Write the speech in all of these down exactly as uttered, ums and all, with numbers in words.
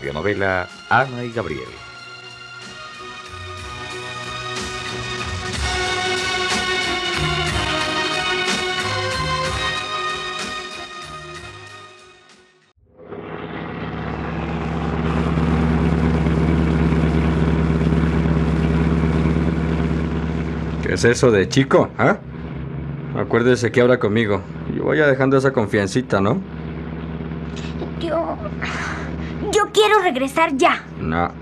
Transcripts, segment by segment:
radionovela Ana y Gabriel. ¿Qué es eso de chico? ¿Ah? ¿eh? Acuérdese que habla conmigo. Yo vaya dejando esa confiancita, ¿no? Yo... Yo quiero regresar ya. No.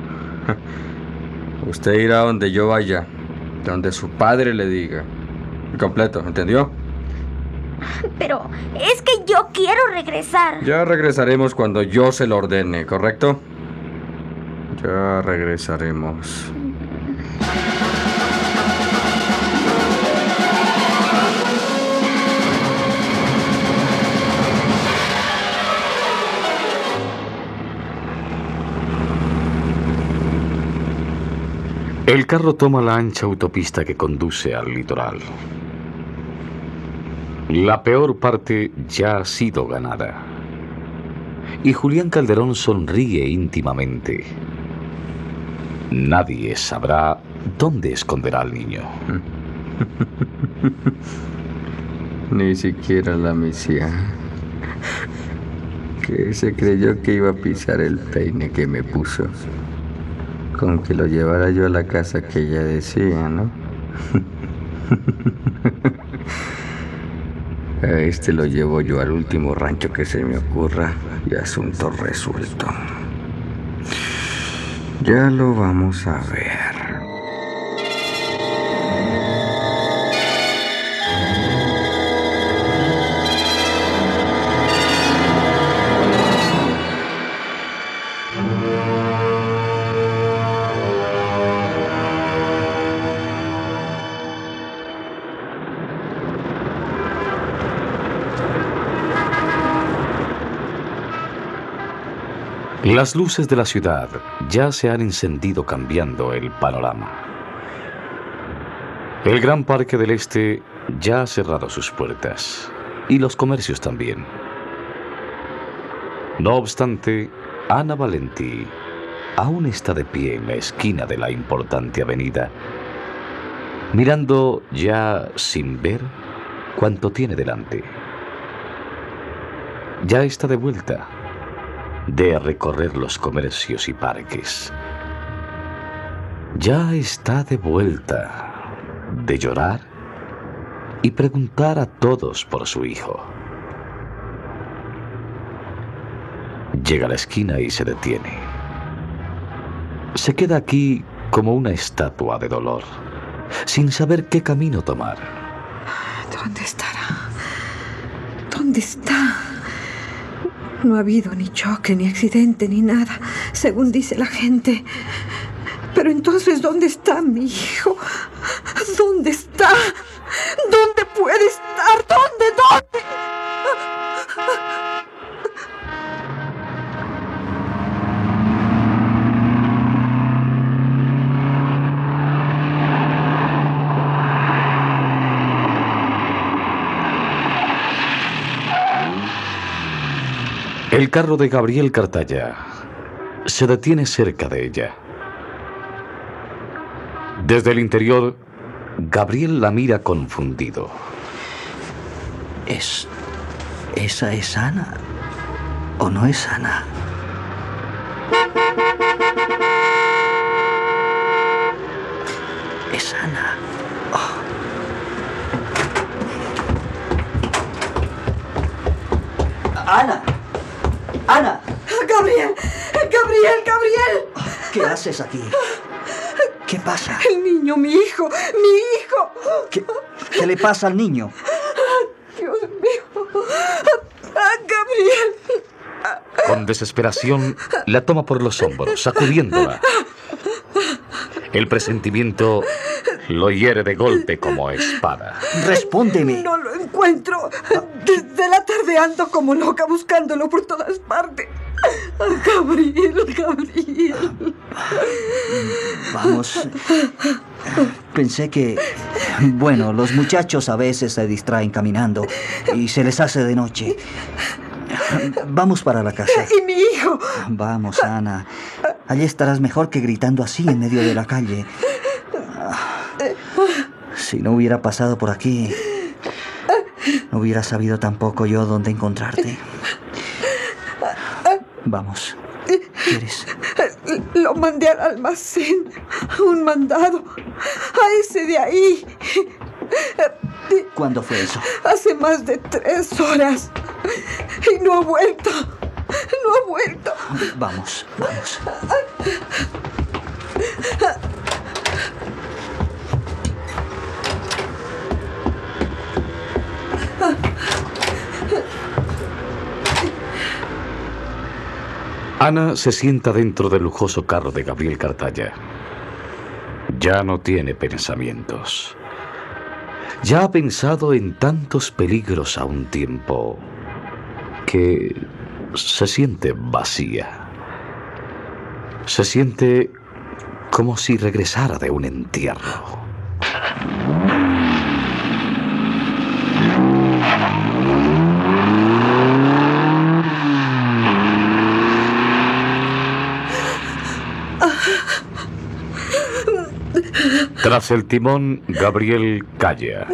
Usted irá donde yo vaya, donde su padre le diga. Completo, ¿entendió? Pero es que yo quiero regresar. Ya regresaremos cuando yo se lo ordene, ¿correcto? Ya regresaremos. El carro toma la ancha autopista que conduce al litoral. La peor parte ya ha sido ganada. Y Julián Calderón sonríe íntimamente. Nadie sabrá dónde esconderá al niño. Ni siquiera la misia, que se creyó que iba a pisar el peine que me puso. Con que lo llevara yo a la casa que ella decía, ¿no? A este lo llevo yo al último rancho que se me ocurra y asunto resuelto. Ya lo vamos a ver. Las luces de la ciudad ya se han encendido cambiando el panorama. El Gran Parque del Este ya ha cerrado sus puertas y los comercios también. No obstante, Ana Valentí aún está de pie en la esquina de la importante avenida, mirando ya sin ver cuánto tiene delante. Ya está de vuelta de recorrer los comercios y parques. Ya está de vuelta de llorar y preguntar a todos por su hijo. Llega a la esquina y se detiene. Se queda aquí como una estatua de dolor, sin saber qué camino tomar. ¿Dónde estará? ¿Dónde está? No ha habido ni choque, ni accidente, ni nada, según dice la gente. Pero entonces, ¿dónde está mi hijo? ¿Dónde está? ¿Dónde puede estar? ¿Dónde? ¿Dónde? El carro de Gabriel Cartaya se detiene cerca de ella. Desde el interior, Gabriel la mira confundido. ¿Es... esa es Ana? ¿O no es Ana? Es Ana. Oh. ¡Ana! ¡Ana! ¡Gabriel! ¡Gabriel! ¡Gabriel! ¿Qué haces aquí? ¿Qué pasa? El niño, mi hijo, mi hijo. ¿Qué, qué le pasa al niño? Dios mío. Gabriel. Con desesperación, la toma por los hombros, sacudiéndola. El presentimiento lo hiere de golpe como espada. Respóndeme. No lo encuentro. Desde la tarde ando como loca buscándolo por todas partes. Gabriel, Gabriel. Vamos. Pensé que... Bueno, los muchachos a veces se distraen caminando y se les hace de noche. Vamos para la casa. ¿Y mi hijo? hijo. Vamos, Ana. Allí estarás mejor que gritando así en medio de la calle. Si no hubiera pasado por aquí, no hubiera sabido tampoco yo dónde encontrarte. Vamos. ¿Quieres? Lo mandé al almacén. Un mandado. A ese de ahí. ¿Cuándo fue eso? Hace más de tres horas. Y no ha vuelto. No ha vuelto. Vamos, vamos. Ana se sienta dentro del lujoso carro de Gabriel Cartaya. Ya no tiene pensamientos. Ya ha pensado en tantos peligros a un tiempo que se siente vacía. Se siente como si regresara de un entierro. Tras el timón, Gabriel calla.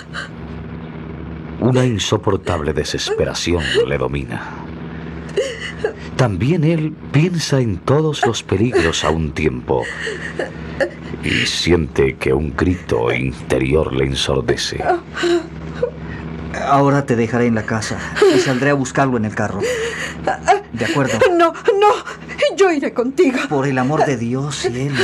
Una insoportable desesperación le domina. También él piensa en todos los peligros a un tiempo y siente que un grito interior le ensordece. Ahora te dejaré en la casa y saldré a buscarlo en el carro. ¿De acuerdo? No, no. Yo iré contigo. Por el amor de Dios, cielo.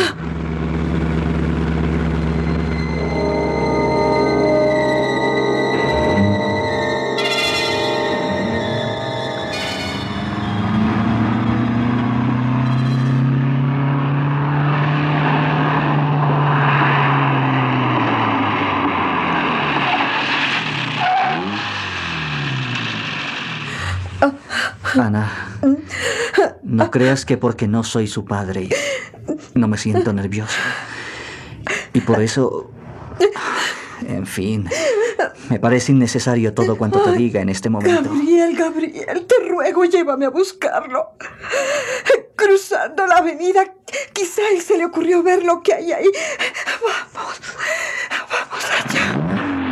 Ana, no creas que porque no soy su padre no me siento nervioso. Y por eso, en fin, me parece innecesario todo cuanto te diga en este momento. Gabriel, Gabriel, te ruego, llévame a buscarlo. Cruzando la avenida, quizá a él se le ocurrió ver lo que hay ahí. Vamos, vamos allá.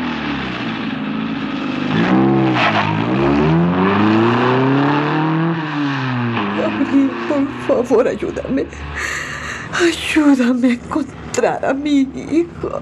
Gabriel, por favor, ayúdame. Ayúdame a encontrar a mi hijo.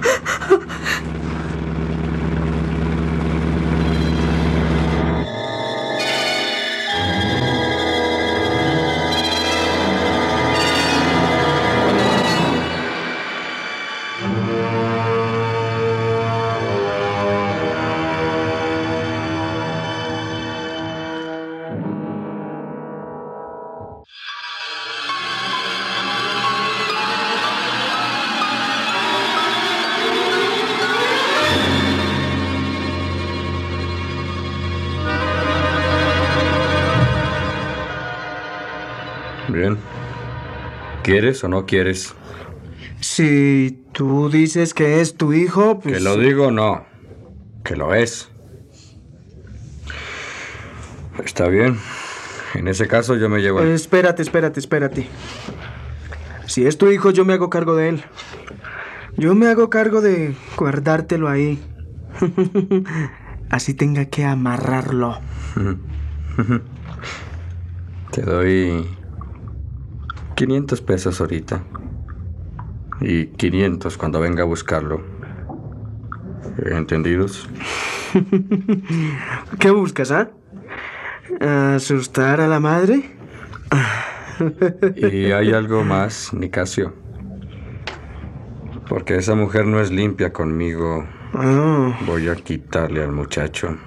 Bien. ¿Quieres o no quieres? Si tú dices que es tu hijo, pues... Que lo digo, no. Que lo es. Está bien. En ese caso yo me llevo... Eh, espérate, espérate, espérate. Si es tu hijo, yo me hago cargo de él. Yo me hago cargo de guardártelo ahí. Así tenga que amarrarlo. Te doy quinientos pesos ahorita. Y quinientos cuando venga a buscarlo. ¿Entendidos? ¿Qué buscas, ah? ¿Asustar a la madre? Y hay algo más, Nicasio. Porque esa mujer no es limpia conmigo. Oh. Voy a quitarle al muchacho.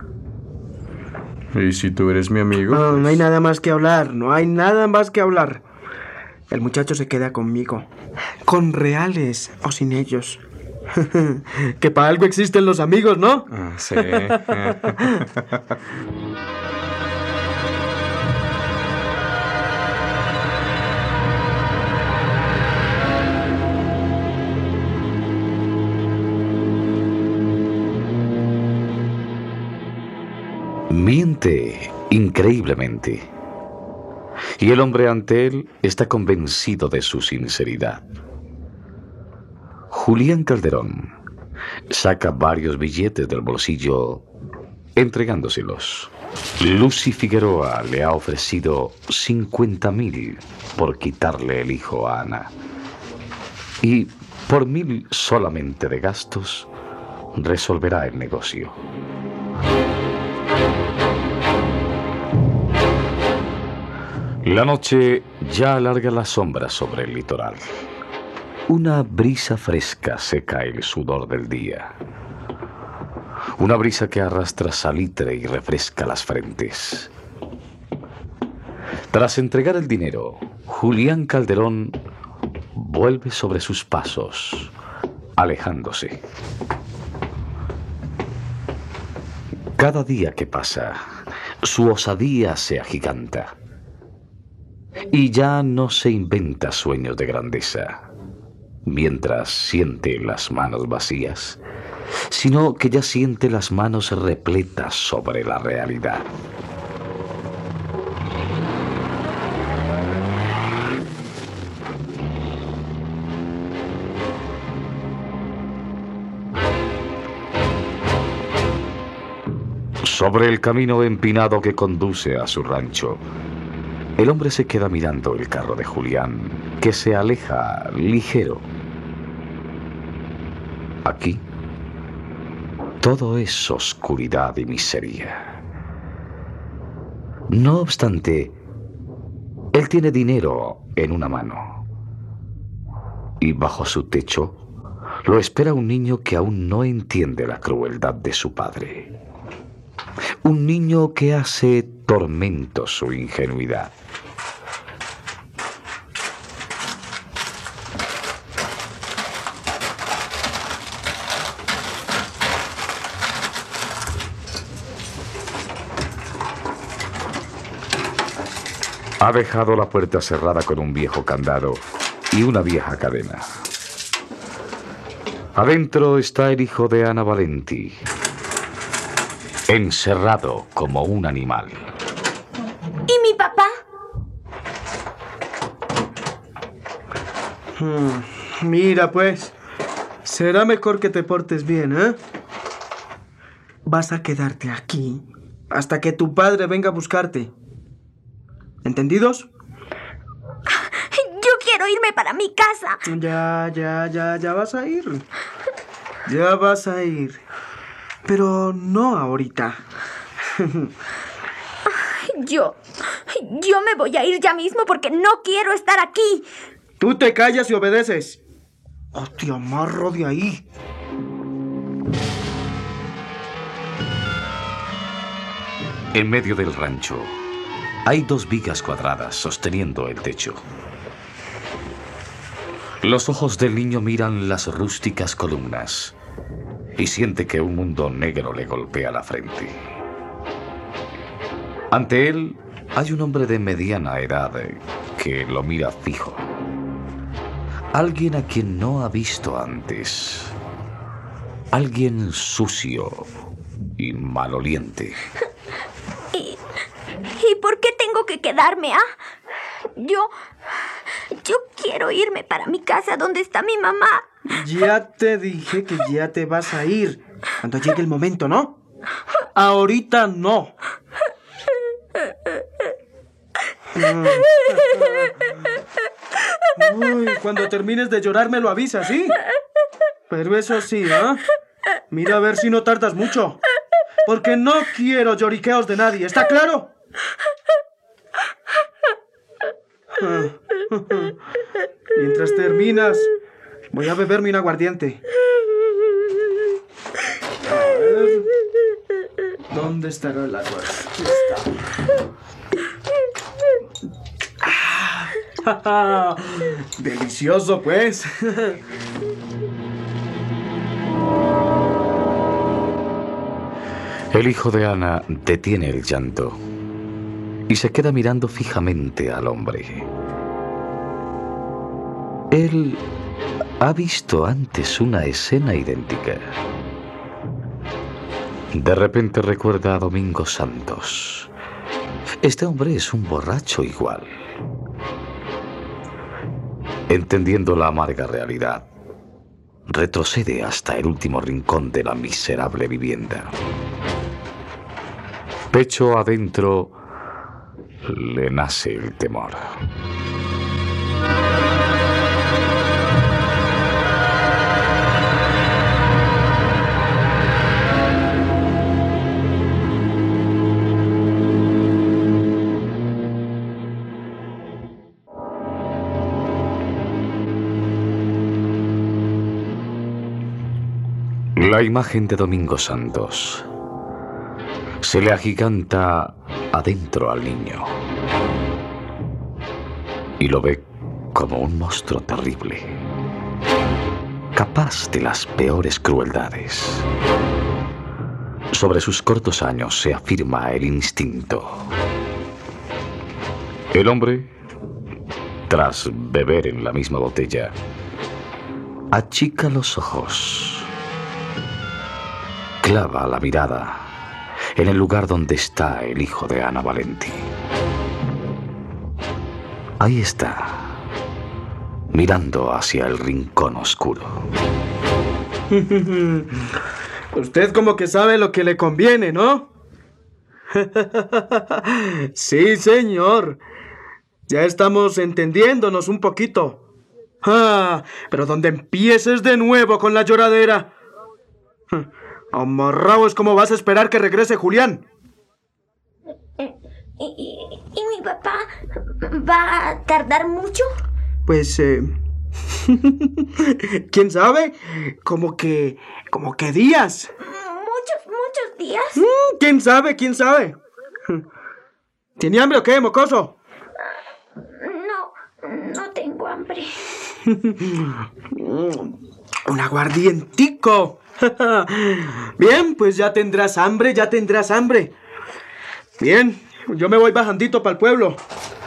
Y si tú eres mi amigo... No, pues... no hay nada más que hablar. No hay nada más que hablar. El muchacho se queda conmigo. Con reales o sin ellos. Que para algo existen los amigos, ¿no? Ah, sí. Miente increíblemente. y el hombre ante él está convencido de su sinceridad. Julián Calderón saca varios billetes del bolsillo entregándoselos. Lucy Figueroa le ha ofrecido cincuenta mil por quitarle el hijo a Ana. Y por mil solamente de gastos resolverá el negocio. La noche ya alarga las sombras sobre el litoral. Una brisa fresca seca el sudor del día. Una brisa que arrastra salitre y refresca las frentes. Tras entregar el dinero, Julián Calderón vuelve sobre sus pasos, alejándose. Cada día que pasa, su osadía se agiganta. Y ya no se inventa sueños de grandeza, mientras siente las manos vacías, sino que ya siente las manos repletas sobre la realidad. Sobre el camino empinado que conduce a su rancho, el hombre se queda mirando el carro de Julián, que se aleja ligero. Aquí, todo es oscuridad y miseria. No obstante, él tiene dinero en una mano. Y bajo su techo lo espera un niño que aún no entiende la crueldad de su padre. Un niño que hace tormento su ingenuidad. Ha dejado la puerta cerrada con un viejo candado y una vieja cadena. Adentro está el hijo de Ana Valenti, encerrado como un animal. ¿Y mi papá? Hmm, mira, pues, será mejor que te portes bien, ¿eh? Vas a quedarte aquí hasta que tu padre venga a buscarte. ¿Entendidos? Yo quiero irme para mi casa. Ya, ya, ya, ya vas a ir. Ya vas a ir. Pero no ahorita. Yo... Yo me voy a ir ya mismo porque no quiero estar aquí. Tú te callas y obedeces. O te amarro de ahí. En medio del rancho hay dos vigas cuadradas sosteniendo el techo. Los ojos del niño miran las rústicas columnas y siente que un mundo negro le golpea la frente. Ante él hay un hombre de mediana edad que lo mira fijo. Alguien a quien no ha visto antes. Alguien sucio y maloliente. ¿Y, ¿Y por qué tengo que quedarme, ah? Yo... Yo quiero irme para mi casa donde está mi mamá. Ya te dije que ya te vas a ir cuando llegue el momento, ¿no? Ahorita no. Uy, cuando termines de llorar me lo avisas, ¿sí? Pero eso sí, ¿eh? Mira a ver si no tardas mucho. Porque no quiero lloriqueos de nadie, ¿está claro? Mientras terminas, voy a beberme un aguardiente. A ver, ¿dónde estará el agua? Aquí está. Ah, delicioso, pues. El hijo de Ana detiene el llanto y se queda mirando fijamente al hombre. Él ha visto antes una escena idéntica. De repente recuerda a Domingo Santos. Este hombre es un borracho igual. entendiendo la amarga realidad, retrocede hasta el último rincón de la miserable vivienda. Pecho adentro, le nace el temor. La imagen de Domingo Santos se le agiganta adentro al niño y lo ve como un monstruo terrible, capaz de las peores crueldades. Sobre sus cortos años se afirma el instinto. El hombre, tras beber en la misma botella, achica los ojos, clava la mirada en el lugar donde está el hijo de Ana Valenti. Ahí está, mirando hacia el rincón oscuro. Usted como que sabe lo que le conviene, ¿no? Sí, señor. Ya estamos entendiéndonos un poquito. Ah, pero donde empieces de nuevo con la lloradera. Amarrado es como vas a esperar que regrese Julián. ¿Y, y, y mi papá va a tardar mucho? Pues, eh... ¿quién sabe? Como que... como que días. ¿Muchos, muchos días? ¿Quién sabe? ¿Quién sabe? ¿Tiene hambre o qué, mocoso? No, no tengo hambre. Un aguardientico. Bien, pues ya tendrás hambre, ya tendrás hambre. Bien, yo me voy bajandito para el pueblo.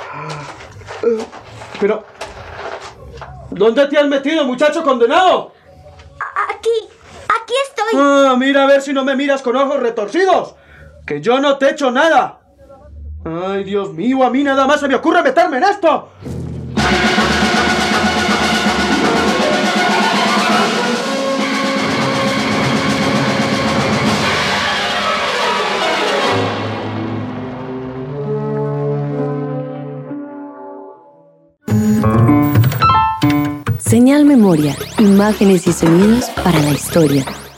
Pero... ¿dónde te has metido, muchacho condenado? Aquí, aquí estoy. Ah, mira a ver si no me miras con ojos retorcidos. Que yo no te he hecho nada. Ay, Dios mío, a mí nada más se me ocurre meterme en esto. Señal Memoria, imágenes y sonidos para la historia.